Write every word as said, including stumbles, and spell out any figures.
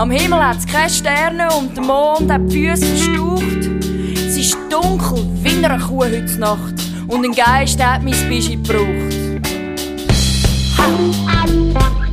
Am Himmel hat's keine Sterne und der Mond hat die Füße verstaucht. Es ist dunkel wie eine Kuh heute Nacht und ein Geist hat mein Bischi gebraucht. Ha!